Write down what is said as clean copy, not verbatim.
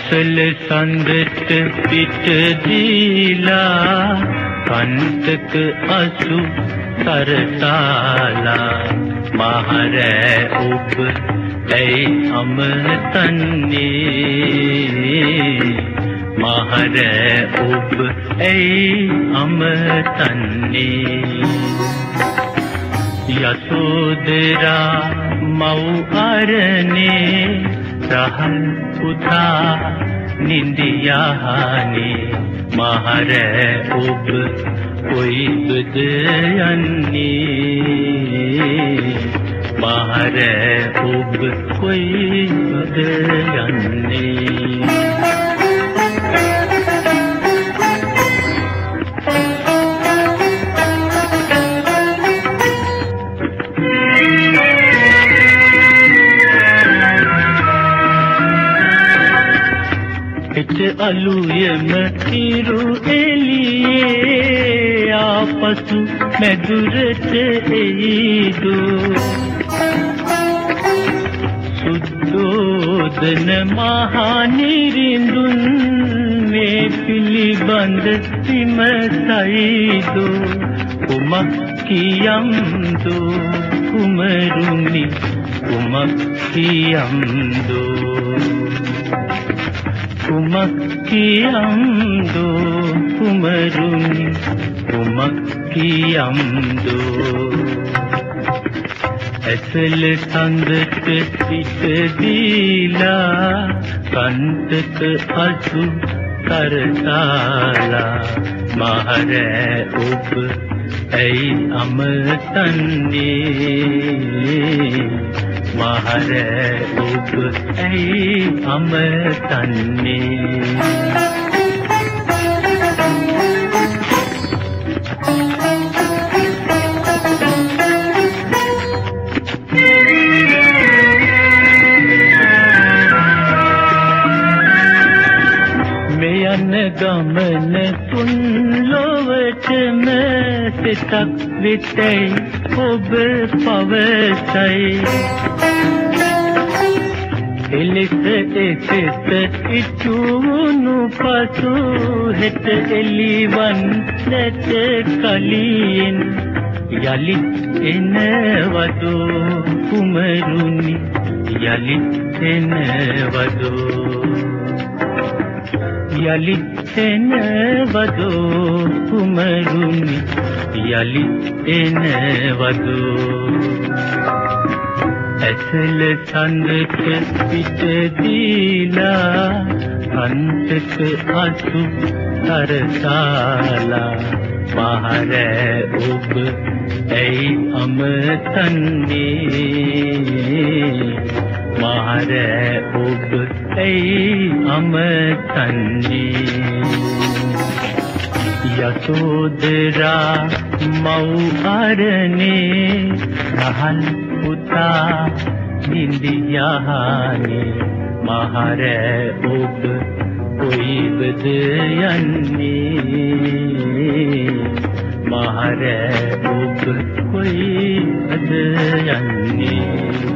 ඇසල සඳට පිට දීලා කන්ටක අසු තරසාලා මහරෑ ඔබ ඇයි අමතන්නේ මහරෑ ඔබ ඇයි අමතන්නේ යසෝදරා මව් අරනේ රහල් පුතා නින්දියානේ මහරෑ ඔබ කොයිද යන්නේ මහරෑ ඔබ කොයිද යන්නේ අලුයම ඉරු එළියේ ආපසු මැදුරට එයිදෝ සුද්ධෝදන මහා නිරිඳුන් මේ පිළිබඳ විමසයිදෝ කුමක් කියම්දෝ කුමරුනි කුමක් කියම්දෝ කුමක් කියම්දෝ කුමරුනි කුමක් කියම්දෝ ඇසල සඳට පිට දීලා කන්ටක අසු තරසාලා මහරෑ ඔබ ඇයි අමතන්නේ මහරෑ ඔබ ඇයි අමතන්නේ මේ යන ගමන තුන් ලොවටම සිතක් විතයි ඔබ පවසයි එලෙස එසෙත ඉතුණු පසු හෙට එළිවන් නැත කලින් යලිත් එනවදෝ කුමරුනි යලිත් එනවදෝ යලිත් එනවදෝ කුමරුනි යලිත් එනවදෝ ඇසල සඳට පිට දීලා කන්ටක අසු තරසාලා මහරෑ ඔබ ඇයි අමතන්නේ මහරෑ ඔබ ඇයි අමතන්නේ යසෝදරා මව් අරනේ රහල් පුතා නින්දියානේ මහරෑ ඔබ කොයිද යන්නේ මහරෑ ඔබ කොයිද යන්නේ